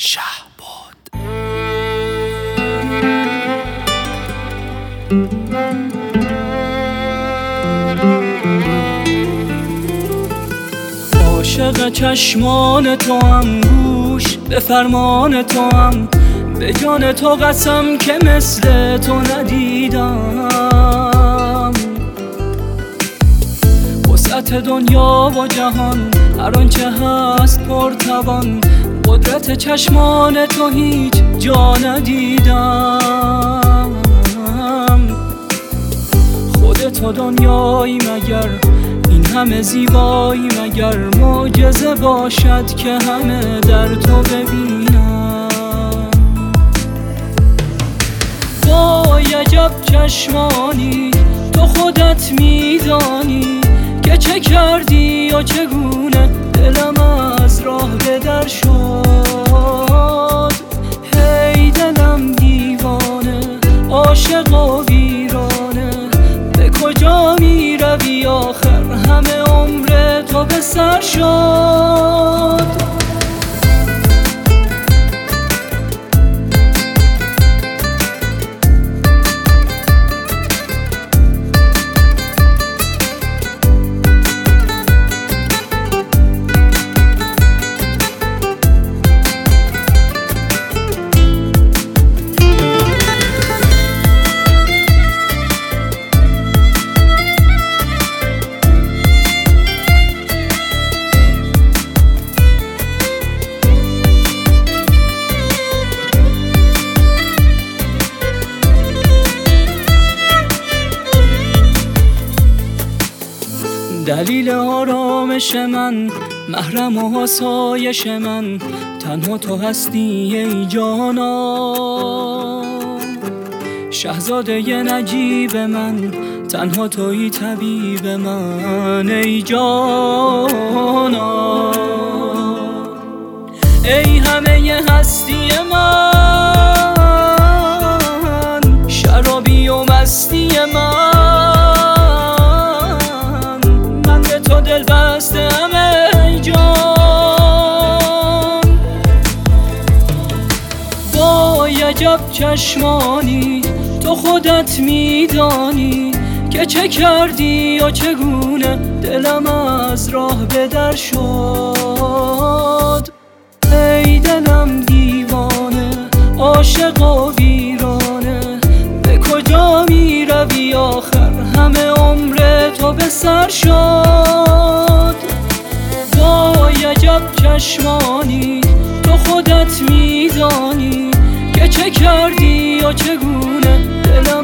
شهباد. عاشق چشمان تو هم، گوش به فرمان تو هم، به جان تو قسم که مثل تو ندیدم. وسعت دنیا و جهان هر آنچه هست پرتوان، قدرت چشمان تو هیچ جا ندیدم. خودت دنیایی مگر، این همه زیبایی مگر، معجزه باشد که همه در تو ببینم. وای عجب چشمانی تو خودت میدانی، که چه کردی و چگونه دلم از راه به در شد. هی دلم دیوانه، عاشق و ویرانه، به کجا می روی آخر همه عمر تو به سر شد. دلیل آرامش من، محرم و آسایش من، تنها تو هستی ای جانا. شهزاده نجیب من، تنها تویی طبیب من ای جانا. ای همه هستی من، شرابی و مستی من، دل بسته ام ای جان. وای عجب چشمانی تو خودت میدانی، که چه کردی و چگونه دلم از راه به در شد. ای دلم دیوانه، عاشق و ویرانه، به کجا می روی آخر همه عمر تو به سر شد. وای عجب چشمانی تو خودت میدانی، که چه کردی و چگونه دلم